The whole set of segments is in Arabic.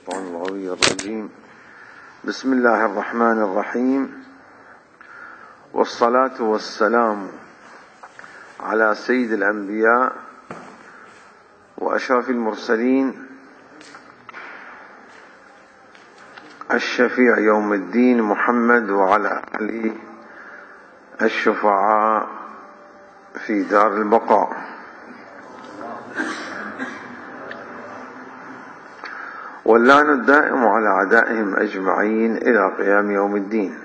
الشيطان الغوي الرجيم. بسم الله الرحمن الرحيم، والصلاة والسلام على سيد الأنبياء وأشرف المرسلين الشفيع يوم الدين محمد وعلى آله الشفعاء في دار البقاء، واللعن الدائم على أعدائهم أجمعين إلى قيام يوم الدين.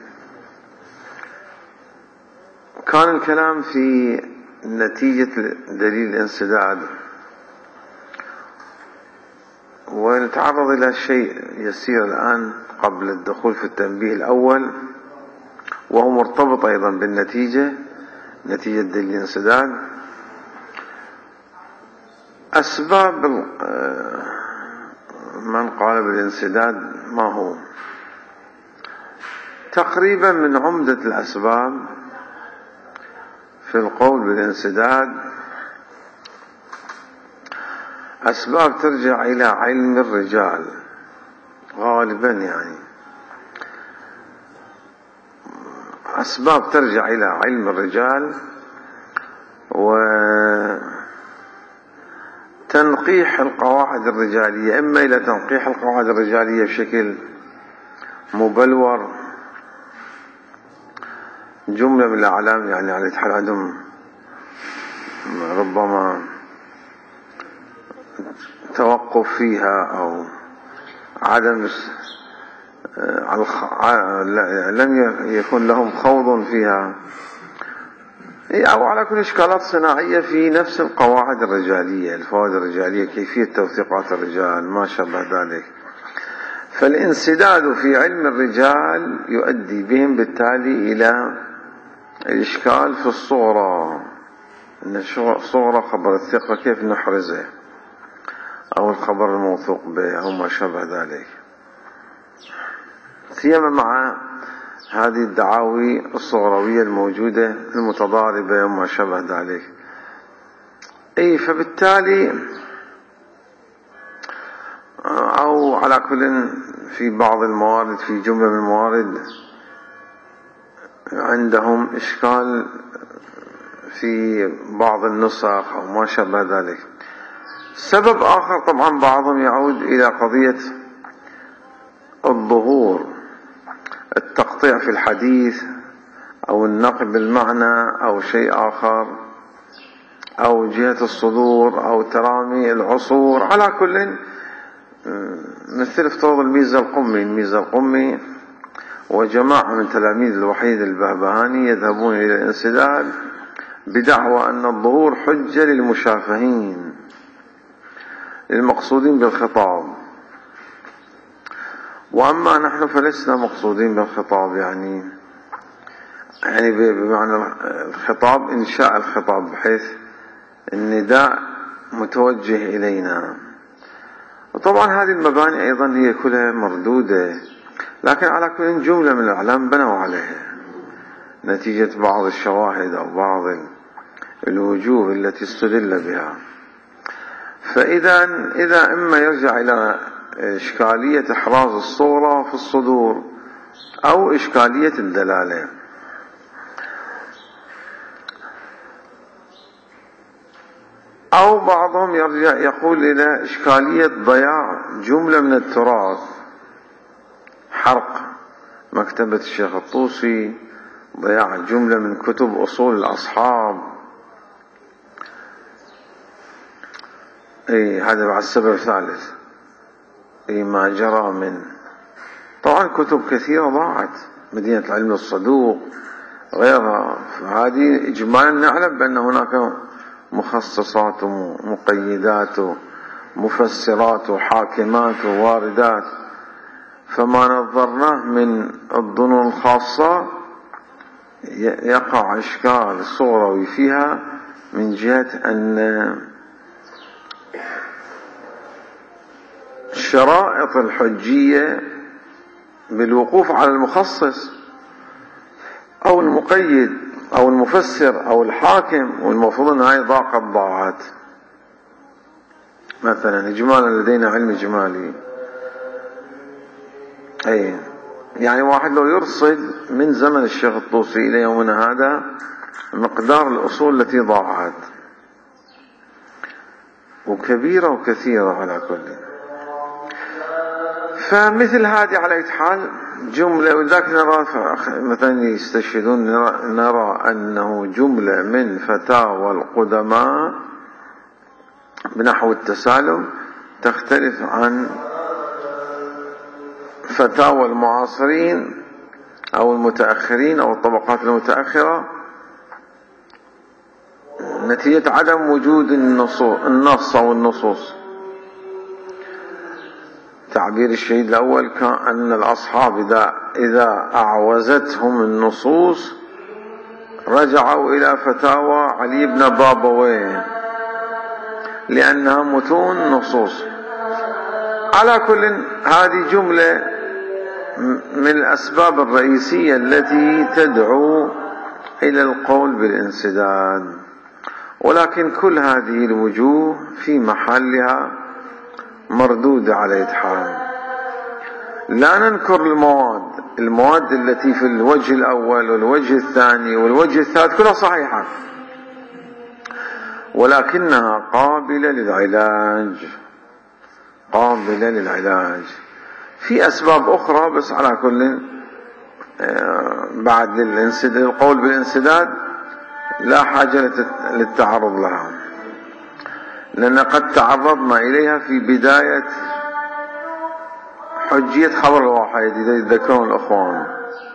كان الكلام في نتيجة دليل الانسداد، ونتعرض إلى شيء يسير الآن قبل الدخول في التنبيه الأول، وهو مرتبط أيضا بالنتيجة، نتيجة دليل الانسداد. أسباب من قال بالانسداد ما هو؟ تقريبا من عمدة الأسباب في القول بالانسداد أسباب ترجع إلى علم الرجال غالبا، يعني أسباب ترجع إلى علم الرجال وتنقيح القواعد الرجالية، إما إلى تنقيح القواعد الرجالية بشكل مبلور، جملة من الأعلام يعني على الحال عندهم ربما توقف فيها أو عدم لم يكن لهم خوض فيها، أو على كل إشكالات صناعية في نفس القواعد الرجالية، الفوائد الرجالية، كيفية توثيقات الرجال، ما شابه ذلك. فالانسداد في علم الرجال يؤدي بهم بالتالي إلى الإشكال في الصغرى، إن الصغرى خبر الثقة كيف نحرزه، أو الخبر الموثوق به، أو ما شابه ذلك، سيما مع هذه الدعاوي الصغروية الموجودة المتضاربة وما شابه ذلك. فبالتالي أو على كل في بعض الموارد، في جملة من الموارد عندهم إشكال في بعض النسخ أو ما شابه ذلك. سبب آخر طبعا بعضهم يعود إلى قضية الظهور، التقطيع في الحديث، أو النقل بالمعنى، أو شيء آخر، أو جهة الصدور، أو ترامي العصور. على كل مثل افتراض الميزة القمي وجماعة من تلاميذ الوحيد البهبهاني يذهبون إلى الانسداد بدعوى أن الظهور حجة للمشافهين المقصودين بالخطاب، وأما نحن فلسنا مقصودين بالخطاب، يعني بمعنى الخطاب إنشاء الخطاب، بحيث النداء متوجه إلينا. وطبعا هذه المباني أيضا هي كلها مردودة، لكن على كل جملة من الأعلام بنوا عليها نتيجة بعض الشواهد أو بعض الوجوه التي استدل بها. فإذا إما يرجع إلى إشكالية إحراز الصورة في الصدور، أو إشكالية الدلالة. أو بعضهم يرجع يقول إلى إشكالية ضياع جملة من التراث، حرق مكتبة الشيخ الطوسي، ضياع جملة من كتب أصول الأصحاب. هذا بعد السبب الثالث، ما جرى من طبعا كتب كثيرة ضاعت، مدينة العلم الصدوق غيرها. فهذه إجمالا نعلم بأن هناك مخصصات ومقيدات ومفسرات وحاكمات وواردات، فما نظرناه من الظنون الخاصة يقع إشكال صغروي فيها، من جهة أن شرائط الحجية بالوقوف على المخصص أو المقيد أو المفسر أو الحاكم، والمفروض أن هاي ضاعت. مثلا إجمالا لدينا علم إجمالي، أي يعني واحد لو يرصد من زمن الشيخ الطوسي إلى يومنا هذا مقدار الأصول التي ضاعت، وكبيرة وكثيرة على كل. فمثل هذه على أي حال جملة، ولذلك نرى مثلا يستشهدون نرى أنه جملة من فتاوى القدماء بنحو التسالم تختلف عن فتاوى المعاصرين أو المتأخرين أو الطبقات المتأخرة، نتيجة عدم وجود النص أو النصوص. تعبير الشهيد الأول كان أن الأصحاب إذا أعوزتهم النصوص رجعوا إلى فتاوى علي بن بابويه لأنها متون نصوص. على كل هذه جملة من الأسباب الرئيسية التي تدعو إلى القول بالانسداد، ولكن كل هذه الوجوه في محلها مردودة على إتحال. لا ننكر المواد التي في الوجه الأول والوجه الثاني والوجه الثالث كلها صحيحة، ولكنها قابلة للعلاج في أسباب أخرى. بس على كل بعد القول بالانسداد لا حاجة للتعرض لها، لأن قد تعرضنا إليها في بداية حجية خبر الواحد إذا يتذكرون الأخوان.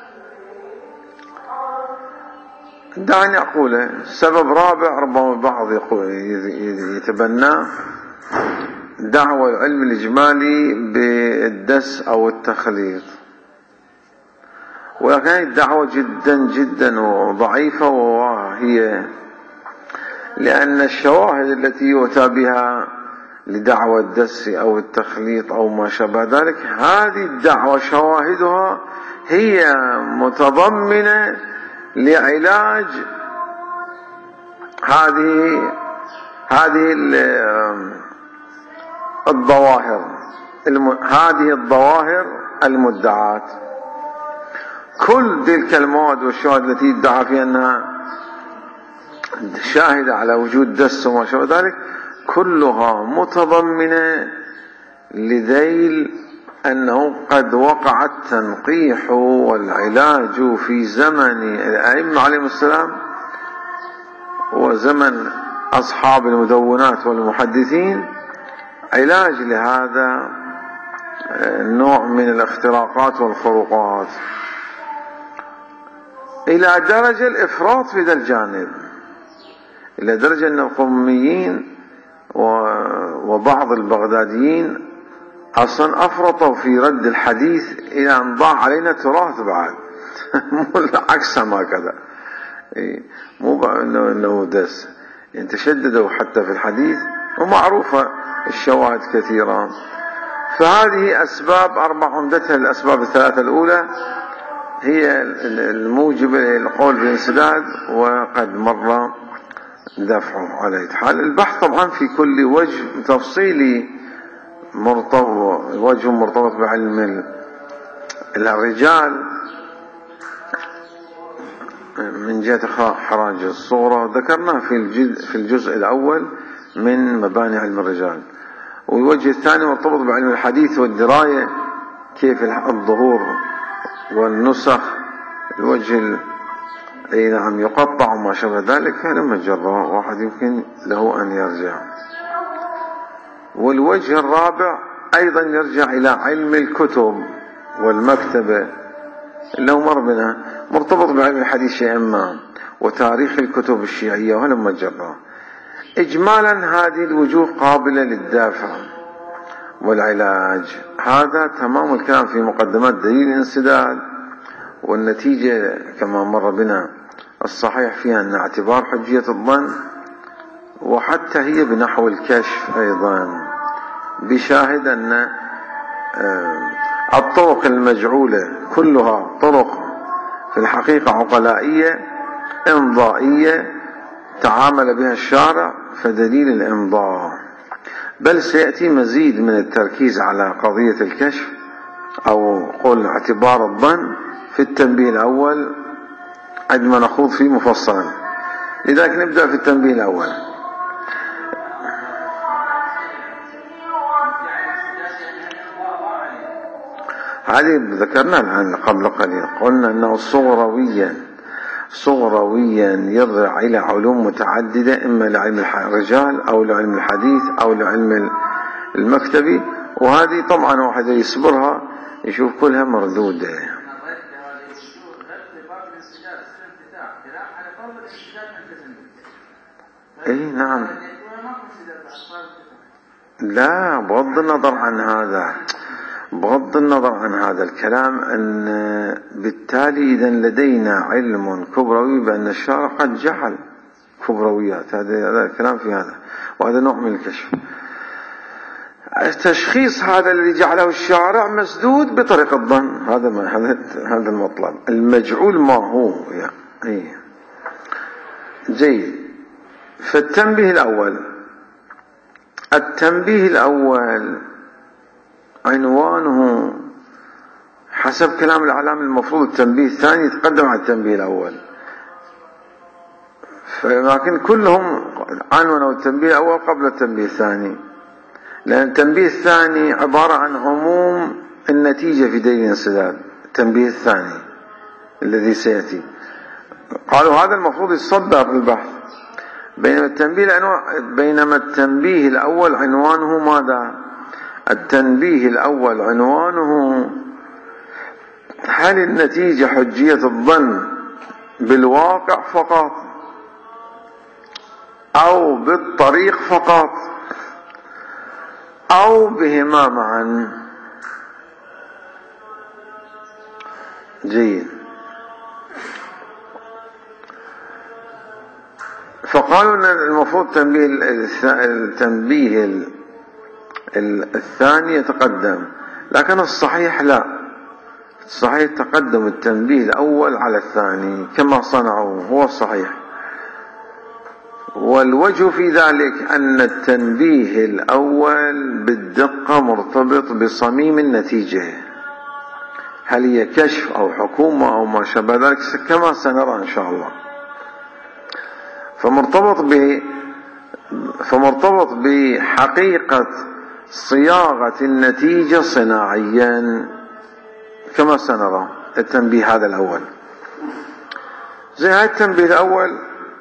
دعني أقول سبب رابع ربما البعض يتبناه، دعوى العلم الإجمالي بالدس أو التخليط، ولكن الدعوة جدا جدا ضعيفة، وهي لأن الشواهد التي يؤتى بها لدعوى الدس أو التخليط أو ما شابه ذلك، هذه الدعوة شواهدها هي متضمنة لعلاج هذه الظواهر المدعاة. كل تلك المواد والشواهد التي يدعى فيها أنها شاهدة على وجود دس وما شابه ذلك كلها متضمنة لذيل أنه قد وقع التنقيح والعلاج في زمن الأئمة عليهم السلام وزمن أصحاب المدونات والمحدثين، علاج لهذا النوع من الاختراقات والخروقات إلى درجة الإفراط في ذا الجانب، إلى درجة أن القوميين وبعض البغداديين أصلا أفرطوا في رد الحديث إلى أن ضاع علينا تراث بعد عكس ما كذا، مو أنه دس، يعني تشددوا حتى في الحديث، ومعروفة الشواهد كثيرة. فهذه أسباب أربع، عمدتها الأسباب الثلاثة الأولى هي الموجبة للقول بالانسداد، وقد مر دفعه على حال. البحث طبعا في كل وجه تفصيلي وجه مرتبط بعلم الرجال من جهة حراج الصورة ذكرناه في الجزء الأول من مباني علم الرجال، والوجه الثاني مرتبط بعلم الحديث والدراية كيف الظهور والنسخ، الوجه أي نعم يقطع وما شابه ذلك، لما جرى واحد يمكن له أن يرجع. والوجه الرابع أيضا يرجع إلى علم الكتب والمكتبة اللي هو مربنا مرتبط بعلم الحديث شيئا ما، وتاريخ الكتب الشيعية ولما جرى. إجمالا هذه الوجوه قابلة للدافع والعلاج. هذا تمام الكلام في مقدمات دليل الانسداد، والنتيجة كما مر بنا الصحيح فيها أن اعتبار حجية الظن، وحتى هي بنحو الكشف أيضا بشاهد أن الطرق المجعولة كلها طرق في الحقيقة عقلائية إمضائية تعامل بها الشارع، فدليل الإمضاء. بل سيأتي مزيد من التركيز على قضية الكشف أو قول اعتبار الظن في التنبيه الأول عندما نخوض فيه مفصلا. لذلك نبدأ في التنبيه الأول. هذه ذكرنا الآن قبل قليل، قلنا أنه صغرويا يرجع إلى علوم متعددة، إما لعلم الرجال أو لعلم الحديث أو لعلم المكتبي، وهذه طبعا واحد يصبرها يشوف كلها مردودة. اي نعم، لا بغض النظر عن هذا الكلام، أن بالتالي إذا لدينا علم كبروي بأن الشارع قد جعل كبرويات، هذا الكلام في هذا، وهذا نوع من الكشف. التشخيص هذا الذي جعله الشارع مسدود بطريق الظن، هذا المطلب. المجعول ما هو يعني جيد. فالتنبيه الأول عنوانه حسب كلام الإعلام المفروض التنبيه الثاني يتقدم على التنبيه الأول، لكن كلهم عنونوا التنبيه الأول قبل التنبيه الثاني، لأن التنبيه الثاني عبارة عن عموم النتيجة في دليل الانسداد. التنبيه الثاني الذي سيأتي قالوا هذا المفروض يتصدر في البحث، بينما التنبيه الأول عنوانه ماذا؟ التنبيه الأول عنوانه هل النتيجة حجية الظن بالواقع فقط أو بالطريق فقط أو بهما معا؟ جيد. فقالوا أن المفروض التنبيه الثاني يتقدم، لكن الصحيح لا، الصحيح تقدم التنبيه الأول على الثاني كما صنعوا، هو الصحيح. والوجه في ذلك أن التنبيه الأول بالدقة مرتبط بصميم النتيجة، هل هي كشف أو حكومة أو ما شابه ذلك كما سنرى إن شاء الله. فمرتبط بحقيقة صياغة النتيجة صناعيا كما سنرى التنبيه هذا الأول. زي هذا التنبيه الأول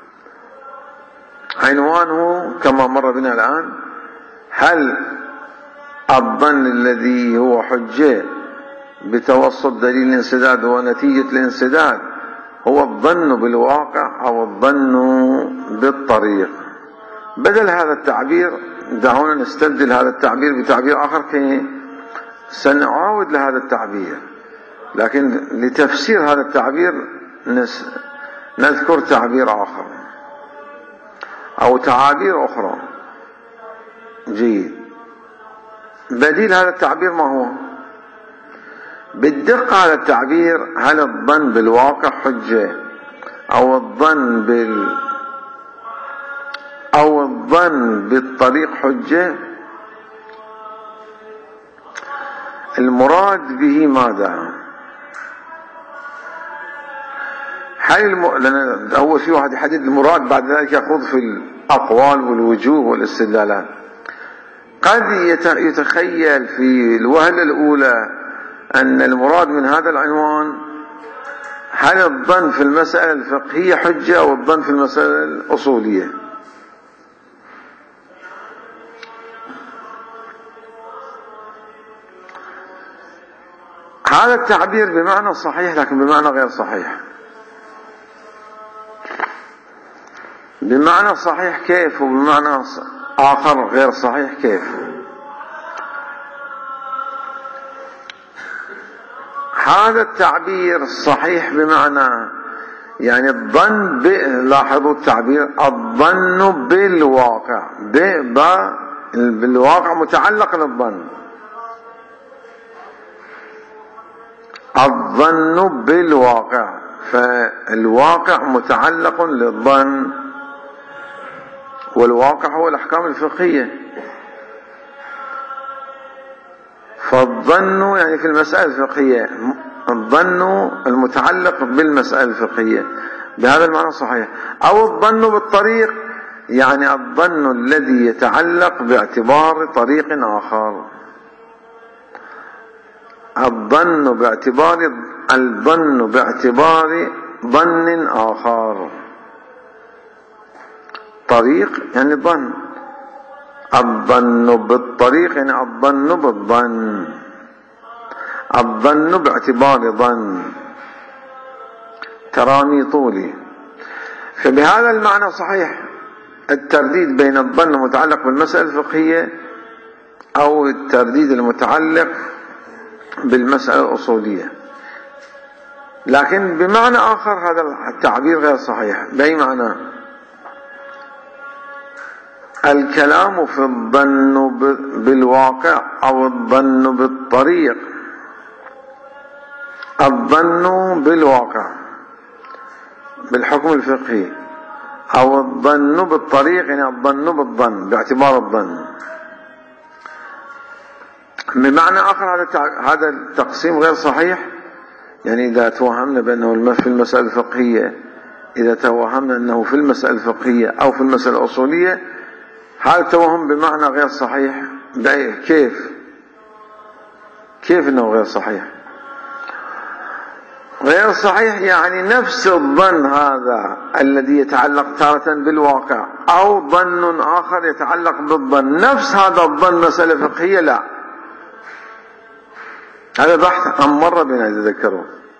عنوانه كما مر بنا الآن، هل الظن الذي هو حجة بتوسط دليل الانسداد ونتيجة الانسداد هو الظن بالواقع أو الظن بالطريق؟ بدل هذا التعبير دعونا نستبدل هذا التعبير بتعبير آخر كي سنعاود لهذا التعبير، لكن لتفسير هذا التعبير نذكر تعبير آخر أو تعابير أخرى. جيد. بديل هذا التعبير ما هو؟ بالدقة هذا التعبير، هل الظن بالواقع حجة أو الظن بالطريق حجة؟ المراد به ماذا؟ لأن أول شيء واحد يحدد المراد، بعد ذلك يخوض في الأقوال والوجوه والاستدلالات. قد يتخيل في الوهلة الأولى أن المراد من هذا العنوان هل الظن في المسألة الفقهية حجة أو الظن في المسألة الأصولية. هذا التعبير بمعنى صحيح لكن بمعنى غير صحيح. بمعنى صحيح كيف وبمعنى آخر غير صحيح كيف؟ هذا التعبير صحيح بمعنى يعني الظن لاحظوا التعبير الظن بالواقع، بالواقع متعلق للظن، الظن بالواقع، فالواقع متعلق للظن، والواقع هو الأحكام الفقهية. الظن يعني في المسألة الفقهية، الظن المتعلق بالمسألة الفقهية بهذا المعنى صحيح. أو الظن بالطريق يعني الظن الذي يتعلق باعتبار طريق آخر، الظن باعتبار ظن آخر. طريق يعني ظن، الظن بالطريق يعني الظن بالظن، الظن باعتبار ظن. تراني طولي. فبهذا المعنى صحيح الترديد بين الظن المتعلق بالمسألة الفقهية أو الترديد المتعلق بالمسألة الأصولية. لكن بمعنى آخر هذا التعبير غير صحيح. بأي معنى؟ الكلام في الظن بالواقع أو الظن بالطريق. الظن بالواقع بالحكم الفقهي، أو الظن بالطريق يعني الظن بالظن باعتبار الظن. بمعنى آخر هذا التقسيم غير صحيح. يعني إذا توهمنا بأنه في المسألة الفقهية، إذا توهمنا أنه في المسألة الفقهية أو في المسألة الأصولية، هذا التوهم بمعنى غير صحيح. كيف أنه غير صحيح؟ غير صحيح يعني نفس الظن هذا الذي يتعلق تارة بالواقع أو ظن آخر يتعلق بالظن، نفس هذا الظن مسألة فقهية لا. هذا بحث عن مرة بنا تذكروا.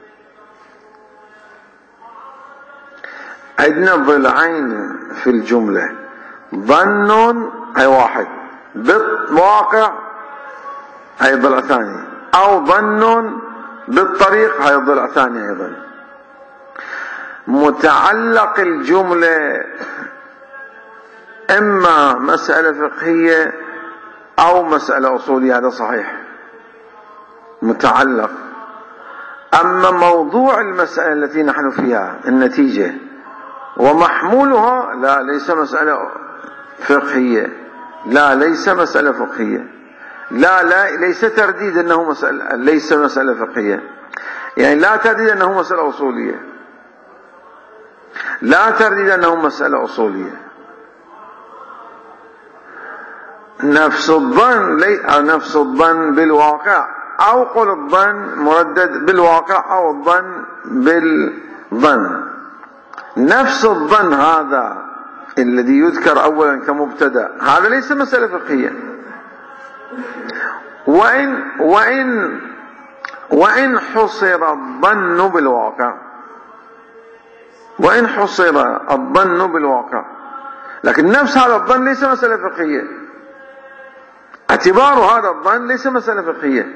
عندنا ضلعين في الجملة، ظن أي واحد، بالواقع أي ضلع ثاني، أو ظن بالطريق هاي الضلع ثاني أيضا. متعلق الجملة إما مسألة فقهية أو مسألة أصولية، هذا صحيح متعلق. أما موضوع المسألة التي نحن فيها النتيجة ومحمولها لا، ليس مسألة فقهية، لا ليس مسألة فقهية، لا ليس ترديد أنه مسألة، ليس مسألة فقهية، يعني لا ترديد أنه مسألة أصولية، لا ترديد أنه مسألة أصولية. نفس الظن بالواقع، أو قل الظن مردد بالواقع أو الظن بالظن. نفس الظن هذا الذي يذكر أولا كمبتدأ هذا ليس مسألة فقهية. وإن حصر الظن بالواقع، وإن حصر الظن بالواقع، لكن نفس هذا الظن ليس مسألة فقهية، اعتبار هذا الظن ليس مسألة فقهية.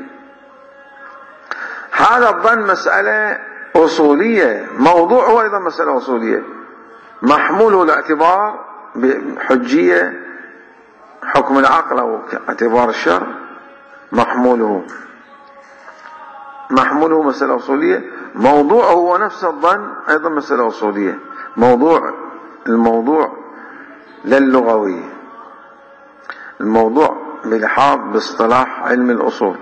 هذا الظن مسألة أصولية، موضوعه أيضا مسألة أصولية، محموله الاعتبار بحجية حكم العقل أو اعتبار الشرع، محموله مسألة أصولية. موضوعه هو نفس الظن أيضا مسألة أصولية. الموضوع للغوي، الموضوع بلحاظ باصطلاح علم الأصول.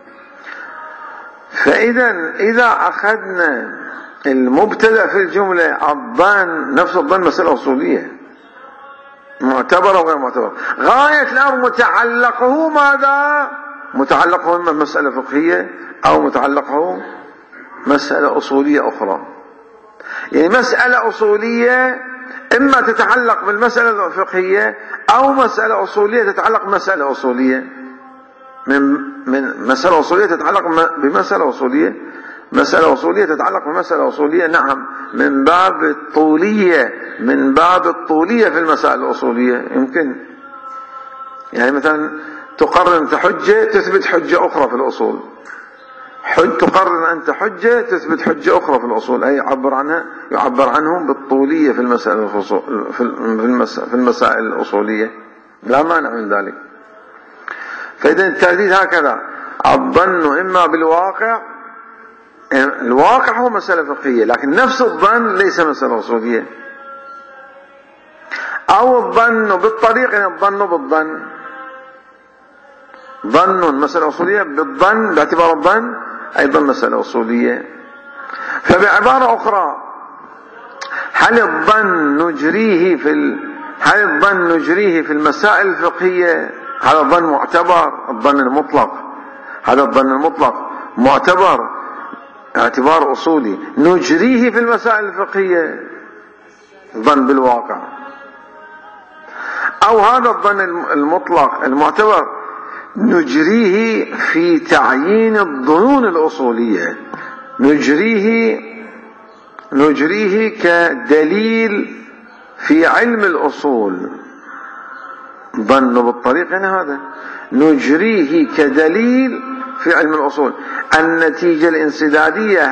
إذا أخذنا المبتدأ في الجملة الظن، نفس الظن مسألة أصولية معتبرة وغير معتبرة. غاية الأمر متعلقه ماذا؟ متعلقه إما مسألة فقهية أو متعلقه مسألة أصولية أخرى. يعني مسألة أصولية إما تتعلق بالمسألة الفقهية أو مسألة أصولية تتعلق بمسألة أصولية، من مسألة أصولية تتعلق بمسألة أصولية، مسألة أصولية تتعلق بمسألة أصولية. نعم، من باب الطولية في المسائل الأصولية يمكن. يعني مثلا تقرر أنت حجة تثبت حجة أخرى في الأصول، تقرر أنت حجة تثبت حجة أخرى في الأصول، أي يعبر عنهم بالطولية في المسائل الأصولية، لا مانع من ذلك. فإذا الترديد هكذا، الظن إما بالواقع، الواقع هو مسألة فقهية لكن نفس الظن ليس مسألة أصولية، أو الظن بالطريق يعني الظن بالظن، ظن مسألة أصولية، بالظن باعتبار الظن أيضا مسألة أصولية. فبعبارة أخرى، هل الظن نجريه في المسائل الفقهية؟ هذا الظن معتبر، الظن المطلق، هذا الظن المطلق معتبر اعتبار أصولي، نجريه في المسائل الفقهية ظن بالواقع. أو هذا الظن المطلق المعتبر نجريه في تعيين الظنون الأصولية، نجريه كدليل في علم الأصول. ظن بالطريق يعني هذا نجريه كدليل في علم الأصول. النتيجة الانسدادية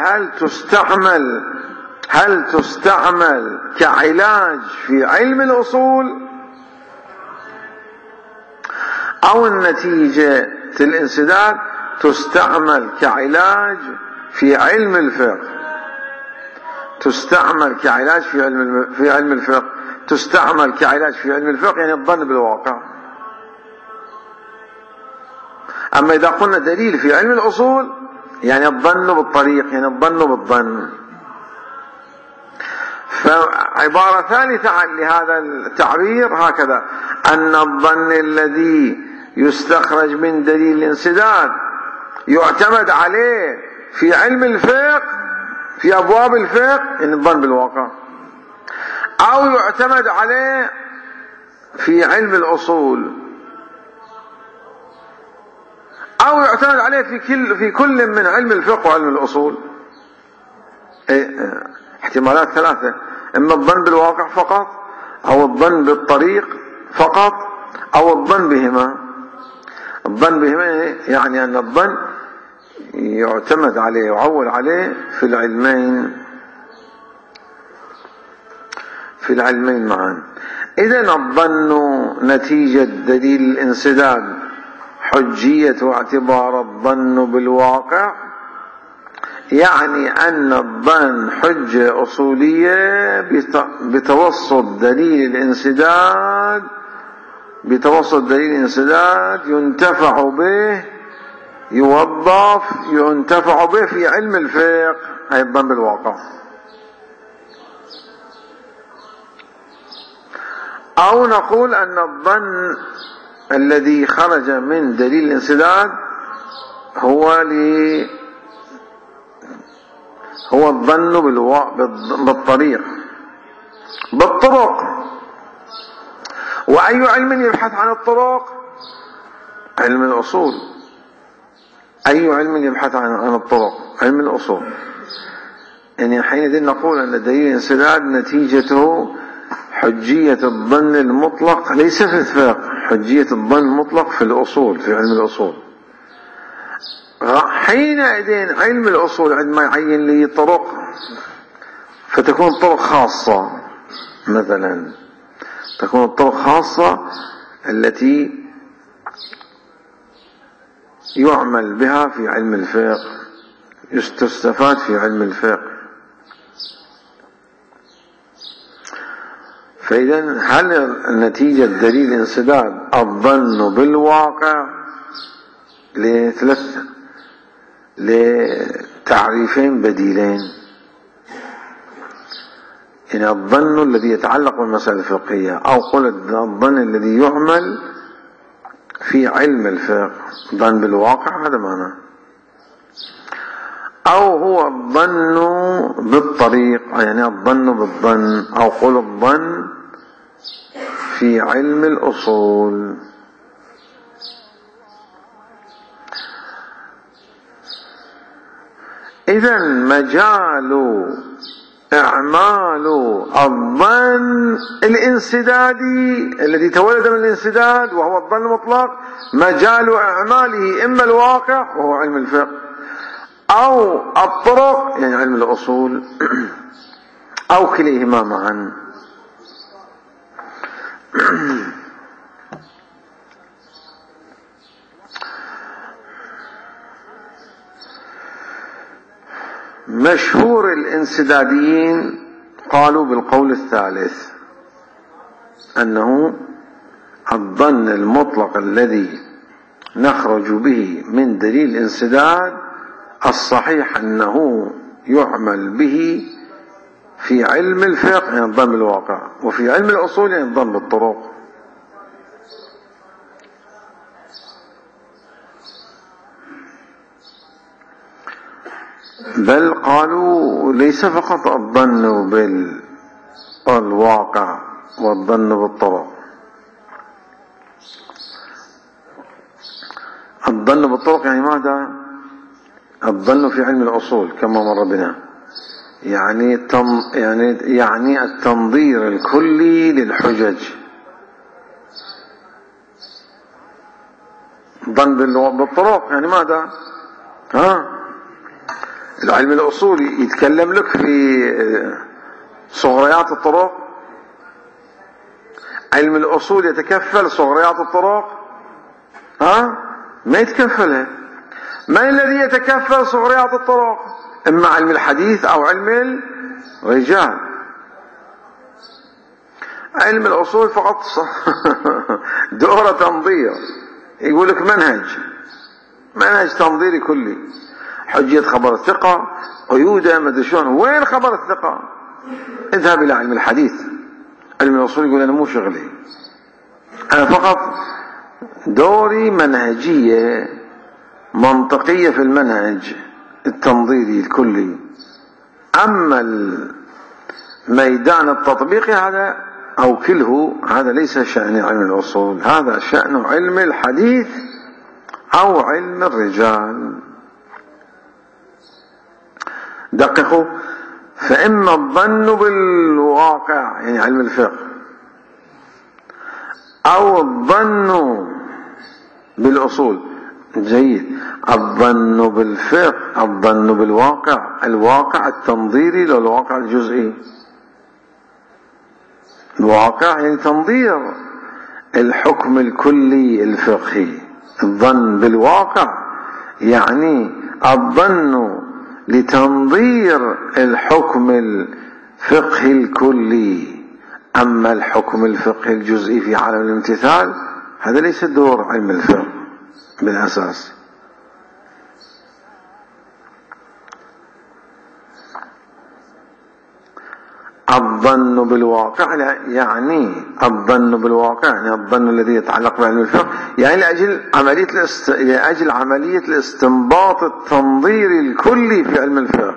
هل تستعمل كعلاج في علم الأصول، أو النتيجة الانسداد تستعمل كعلاج في علم الفقه؟ تستعمل كعلاج في علم الفقه، تستعمل كعلاج في علم الفقه يعني الظن بالواقع. أما إذا قلنا دليل في علم الأصول يعني الظن بالطريق، يعني الظن بالظن. فعبارة ثالثة لهذا التعبير هكذا: أن الظن الذي يستخرج من دليل الانسداد يعتمد عليه في علم الفقه في أبواب الفقه يعني الظن بالواقع، أو يعتمد عليه في علم الأصول، أو يعتمد عليه في كل من علم الفقه وعلم الأصول. احتمالات ثلاثة: إما الظن بالواقع فقط، أو الظن بالطريق فقط، أو الظن بهما. الظن بهما يعني أن الظن يعتمد عليه ويعول عليه في العلمين معا. إذن الظن نتيجة دليل الانسداد حجية واعتبار الظن بالواقع، يعني أن الظن حجة أصولية بتوسط دليل الانسداد، ينتفع به، ينتفع به في علم الفقه، أي الظن بالواقع. أو نقول أن الظن الذي خرج من دليل الانسداد هو الظن بالطرق. وأي علم يبحث عن الطرق؟ علم الأصول. أي علم يبحث عن الطرق؟ علم الأصول. يعني حينئذ نقول أن دليل الانسداد نتيجته حجية الظن المطلق، ليس في الفقه، حجية الظن المطلق في الأصول، في علم الأصول. حينئذ علم الأصول عندما يعين لي طرق، فتكون طرق خاصة، مثلا تكون الطرق خاصة التي يعمل بها في علم الفقه، يستفاد في علم الفقه. فإذا هل نتيجة دليل انسداد الظن بالواقع؟ لتعريفين بديلين. يعني الظن الذي يتعلق بالمسائل الفقهية، أو قل الظن الذي يعمل في علم الفقه، ظن بالواقع هذا معناه. أو هو الظن بالطريق، يعني الظن بالظن، أو قل الظن في علم الأصول. إذن مجال إعمال الظن الانسدادي الذي تولد من الانسداد وهو الظن المطلق، مجال إعماله إما الواقع وهو علم الفقه، أو الطرق يعني علم الأصول، أو كليهما معا. مشهور الانسداديين قالوا بالقول الثالث، أنه الظن المطلق الذي نخرج به من دليل الانسداد الصحيح أنه يعمل به في علم الفقه يعني الظن بالواقع، وفي علم الأصول يعني الظن بالطرق. بل قالوا ليس فقط الظن بالواقع والظن بالطرق، الظن بالطرق يعني ماذا؟ الظن في علم الأصول كما مر بنا، يعني التنظير الكلي للحجج. ظن بالطرق يعني ماذا؟ العلم الأصولي يتكلم لك في صغريات الطرق، علم الأصول يتكفل صغريات الطرق؟ ما يتكفلها. من الذي يتكفل صغريات الطرق؟ إما علم الحديث أو علم الرجال. علم الأصول فقط دورة تنظير، يقول لك منهج تنظيري كلي، حجية خبر الثقة، قيودة، مدري شلون. وين خبر الثقة؟ اذهب إلى علم الحديث. علم الأصول يقول أنا مو شغلي، أنا فقط دوري منهجية منطقية في المنهج التنظيري الكلي. أما الميدان التطبيقي هذا أو كله هذا ليس شأن علم الأصول، هذا شأن علم الحديث أو علم الرجال. دققوا، فإما الظن بالواقع يعني علم الفقه، أو الظن بالأصول. جيد. الظن بالفقه، الظن بالواقع، الواقع التنظيري لو الواقع الجزئي. الواقع يعني تنظير الحكم الكلي الفقهي. الظن بالواقع يعني الظن لتنظير الحكم الفقهي الكلي. أما الحكم الفقهي الجزئي في عالم الامتثال هذا ليس دور علم الفقه بالأساس. الظن بالواقع يعني الظن بالواقع يعني الظن الذي يتعلق بعلم الفقه، يعني لأجل عملية الاستنباط التنظيري الكلي في علم الفقه.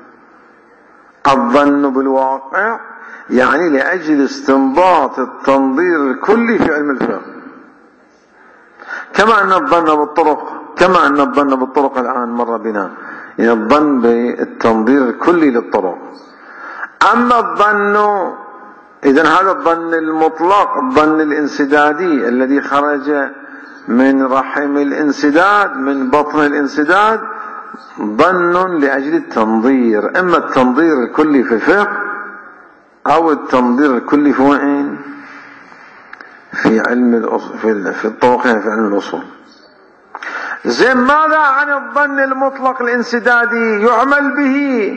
الظن بالواقع يعني لأجل استنباط التنظير الكلي في علم الفقه، كما أن الظن بالطرق الآن مر بنا، يعني الظن بالتنظير الكلي للطرق. أما الظن، إذن هذا الظن المطلق، الظن الانسدادي الذي خرج من رحم الانسداد، من بطن الانسداد، ظن لأجل التنظير، إما التنظير الكلي في الفقه أو التنظير الكلي في وين؟ في علم الأصول، في الطرق، في علم الأصول. زين، ماذا عن الظن المطلق الانسدادي يعمل به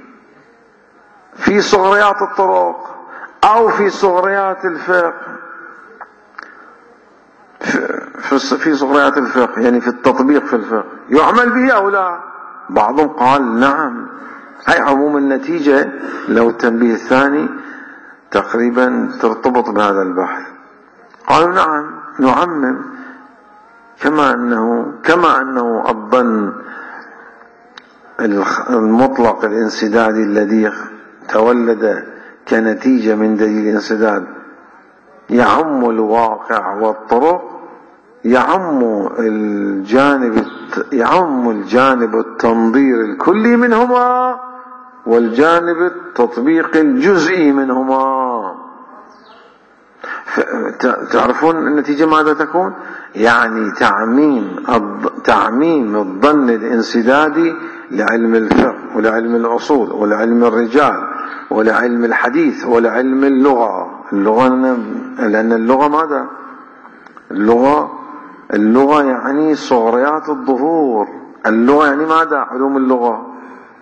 في صغريات الطرق أو في صغريات الفقه؟ في صغريات الفقه يعني في التطبيق في الفقه يعمل به أو لا؟ بعضهم قال نعم. هاي عموم النتيجة لو التنبيه الثاني تقريبا ترتبط بهذا البحث. قالوا نعم نعمم، كما أنه الظن المطلق الانسدادي الذي تولد كنتيجة من دليل الانسداد يعم الواقع والطرق، يعم الجانب التنظير الكلي منهما والجانب التطبيق الجزئي منهما. تعرفون النتيجة ماذا تكون؟ يعني تعميم الظن الانسدادي لعلم الفقه ولعلم الأصول ولعلم الرجال ولعلم الحديث ولعلم اللغة. لأن اللغة ماذا؟ اللغة يعني صغريات الظهور. اللغة يعني ماذا؟ علوم اللغة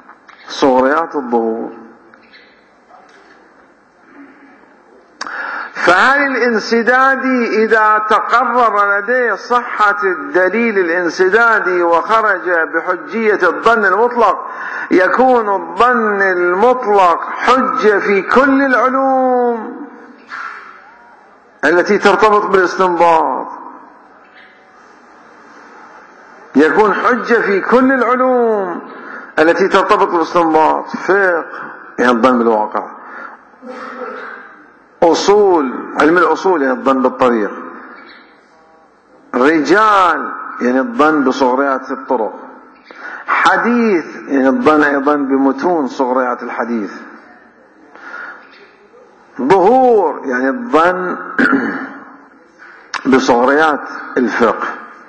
صغريات الظهور. فهل الانسدادي إذا تقرر لديه صحة الدليل الانسدادي وخرج بحجية الظن المطلق يكون الظن المطلق حجة في كل العلوم التي ترتبط بالاستنباط؟ يكون حجة في كل العلوم التي ترتبط بالاستنباط. فقه يعني الظن بالواقع، أصول علم الأصول يعني الظن بالطريق، رجال يعني الظن بصغريات الطرق، حديث يعني الظن أيضا بمتون صغريات الحديث، ظهور يعني الظن بصغريات الفقه.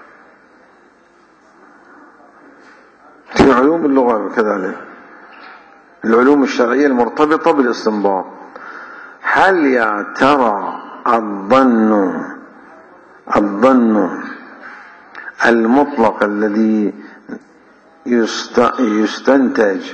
في علوم اللغة كذلك العلوم الشرعية المرتبطة بالاستنباط. هل يا ترى الظن المطلق الذي يستنتج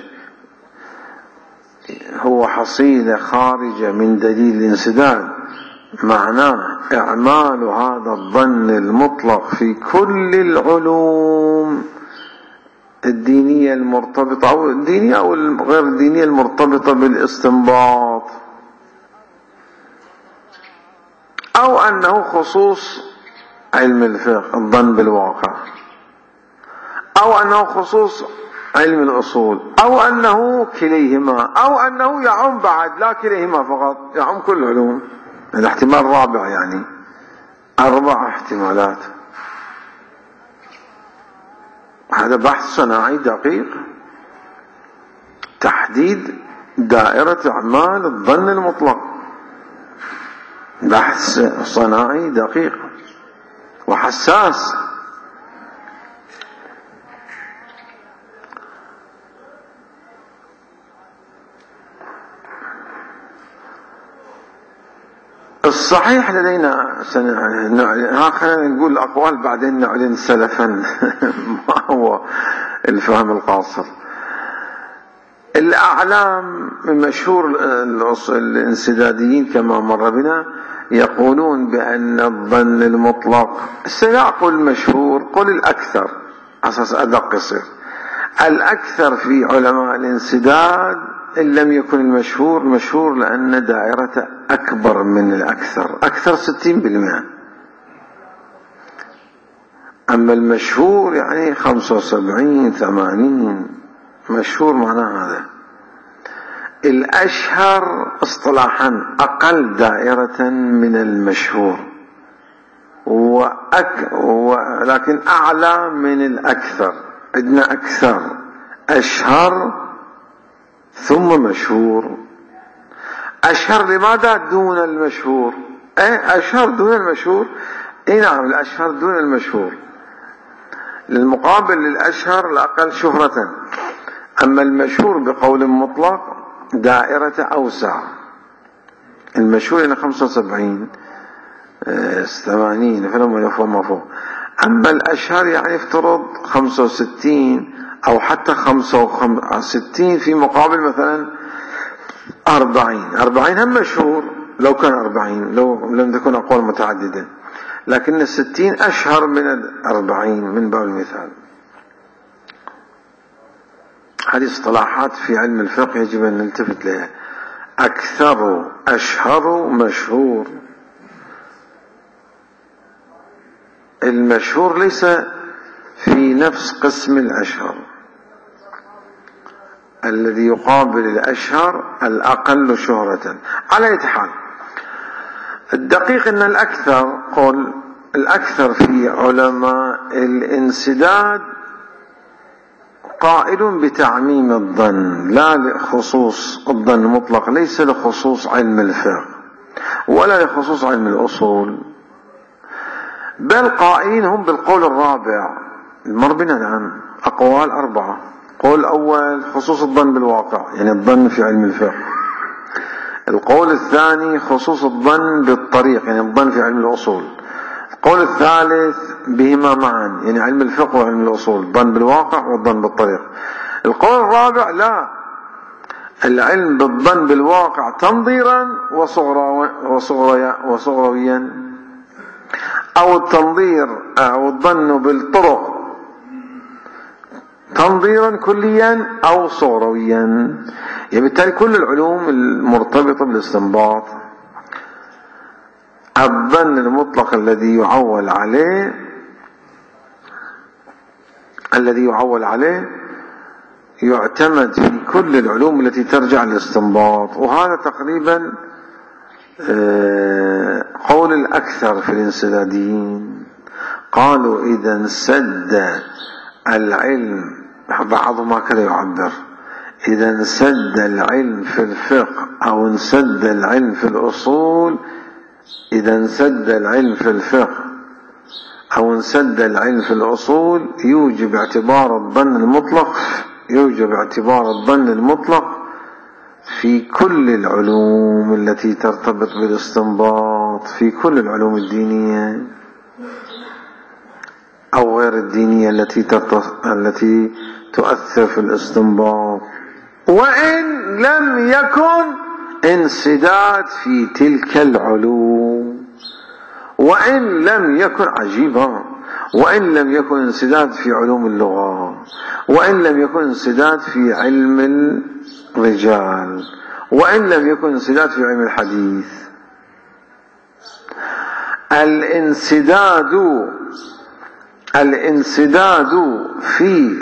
هو حصيلة خارجة من دليل الانسداد معناه إعمال هذا الظن المطلق في كل العلوم الدينية المرتبطة أو الدينية أو غير الدينية المرتبطة بالاستنباط، أو أنه خصوص علم الفقه الظن بالواقع، أو أنه خصوص علم الأصول، أو أنه كليهما، أو أنه يعم بعد لا كليهما فقط، يعم كل العلوم. الاحتمال الرابع يعني 4 احتمالات. هذا بحث صناعي دقيق، تحديد دائرة أعمال الظن المطلق، بحث صناعي دقيق وحساس. الصحيح لدينا خلينا نقول الأقوال بعدين نعلن سلفا ما هو الفهم القاصر. الأعلام من مشهور الانسداديين كما مر بنا يقولون بأن الظن المطلق، لا قل مشهور قل الأكثر أساس أدق يصير الأكثر في علماء الانسداد إن لم يكن المشهور مشهور لأن دائرته أكبر من الأكثر، أكثر 60%. أما المشهور يعني 75 80 مشهور معناه هذا. الأشهر اصطلاحا أقل دائرة من المشهور ولكن أعلى من الأكثر. عندنا أكثر أشهر ثم مشهور. أشهر لماذا دون المشهور؟ أشهر دون المشهور. نعم الأشهر دون المشهور، للمقابل للأشهر الأقل شهرة. أما المشهور بقول مطلق دائرة أوسع. المشهور هنا 75 80 فلما يفهم مفهوم. أما الأشهر يعني افترض 65 أو حتى 65 في مقابل مثلا 40 هم مشهور لو كان 40 لو لم تكن أقوال متعددة، لكن 60 أشهر من 40 من باب المثال. هذه اصطلاحات في علم الفقه يجب أن نلتفت لها. أكثر أشهر مشهور. المشهور ليس في نفس قسم الأشهر، الذي يقابل الأشهر الأقل شهرة. على أي حال الدقيق أن الأكثر قل الأكثر في علماء الانسداد قائل بتعميم الظن لا لخصوص الظن المطلق، ليس لخصوص علم الفقه ولا لخصوص علم الأصول، بل قائلين هم بالقول الرابع المر بنا الآن. أقوال 4. قول أول خصوص الظن بالواقع يعني الظن في علم الفقه. القول الثاني خصوص الظن بالطريق يعني الظن في علم الأصول. القول الثالث بهما معا يعني علم الفقه وعلم الأصول، الظن بالواقع والظن بالطريق. القول الرابع لا، العلم بالظن بالواقع تنظيرا وصغرويا، أو التنظير أو الظن بالطرق تنظيرا كليا أو صغرويا. بالتالي كل العلوم المرتبطة بالاستنباط، الظن المطلق الذي يعول عليه يعتمد في كل العلوم التي ترجع للاستنباط. وهذا تقريبا قول الأكثر في الانسداديين. قالوا إذا انسد العلم، بعضهم هكذا يعبر، إذا انسد العلم في الفقه أو انسد العلم في الأصول، إذا انسد العلم في الفقه أو انسد العلم في الأصول يوجب اعتبار الظن المطلق في كل العلوم التي ترتبط بالاستنباط، في كل العلوم الدينية أو غير الدينية التي تؤثر في الاستنباط، وإن لم يكن انسداد في تلك العلوم، وإن لم يكن عجيبا، وإن لم يكن انسداد في علوم اللغة، وإن لم يكن انسداد في علم الرجال، وإن لم يكن انسداد في علم الحديث. الانسداد في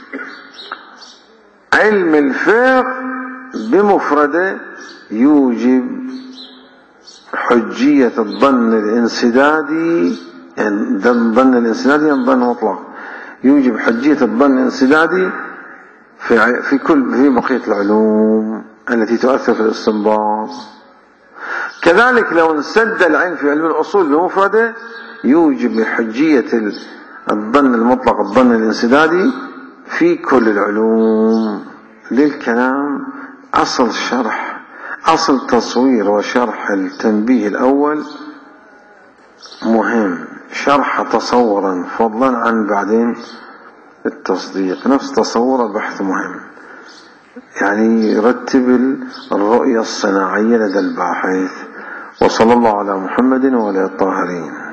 علم الفقه بمفرده يوجب حجية الظن الانسدادي، الظن الانسدادي الظن مطلق، يوجب حجية الظن الانسدادي في بقية العلوم التي تؤثر في الاستنباط. كذلك لو انسد العلم في علم الأصول بمفرده يوجب حجية الظن المطلق الظن الانسدادي في كل العلوم. للكلام أصل تصوير وشرح التنبيه الأول مهم، شرح تصورا فضلا عن بعدين التصديق. نفس تصور البحث مهم، يعني يرتب الرؤية الصناعية لدى الباحث. وصلى الله على محمد وعلى الطاهرين.